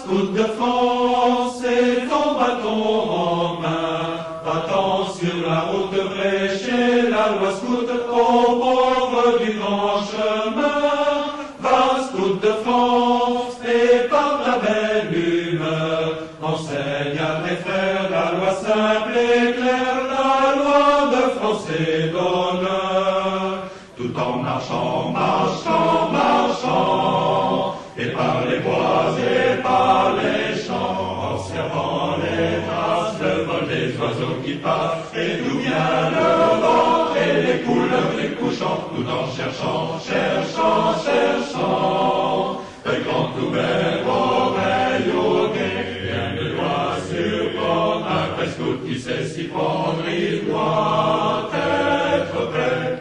scout de France et ton bâton en main, battant sur la route prêcher la loi scout aux pauvres du grand chemin. Va scout de France et par la belle humeur, enseigne à tes frères la loi simple et claire, la loi de France et d'honneur. Tout en marchant, marchant, marchant, et par les bois et par les champs, observant les traces, le vol des oiseaux qui passent, et d'où vient le vent, et les couleurs des couchants, tout en cherchant, cherchant, cherchant, le grand ouvert, oreille au guet, rien ne doit surprendre un vrai scout qui sait s'y prendre, il doit être prêt.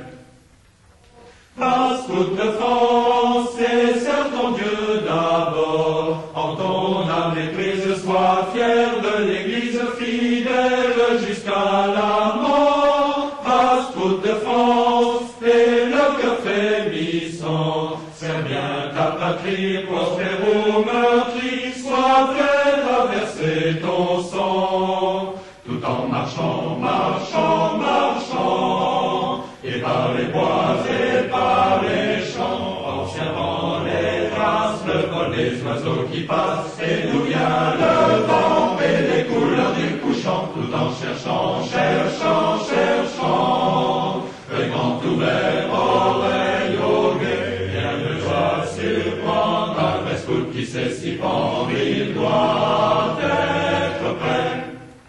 Va, scout de France, et sers ton Dieu d'abord, en ton âme éprise, sois fier de l'Église fidèle jusqu'à la mort. Va, scout de France, et le cœur frémissant, sers bien ta patrie, prospère ou meurtri, sois prêt à verser ton sang, tout en marchant, marchant, marchant, et par les bois et par les champs, observant les traces, le vol des oiseaux qui passent, et d'où vient le vent et les couleurs du couchant, tout en cherchant, cherchant, cherchant, le grand ouvert, oreille au guet, rien ne doit surprendre un vrai scout qui sait s'y prendre, il doit être prêt.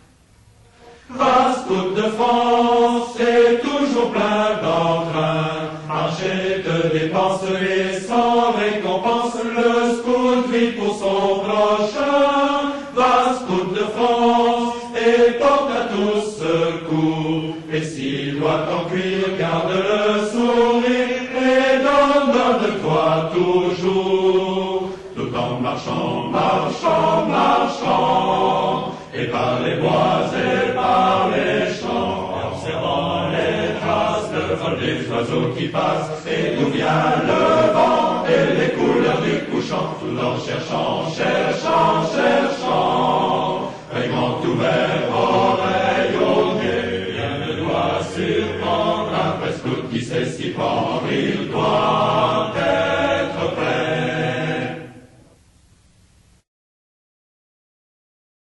Va, scout de France, c'est toujours plein d'entrain, marcher te dépense et sans récompense, le scout vit pour son prochain. Va, scout de France, et porte à tous secours, et s'il doit en cuire, garde le sourire, et donne-toi toujours, tout en marchant, marchant, marchant, et par les bois et par les champs, observant les traces, le vol des oiseaux qui passent, et d'où vient le vent et les couleurs du couchant, tout en cherchant, cherchant, cherchant, un grand ouvert,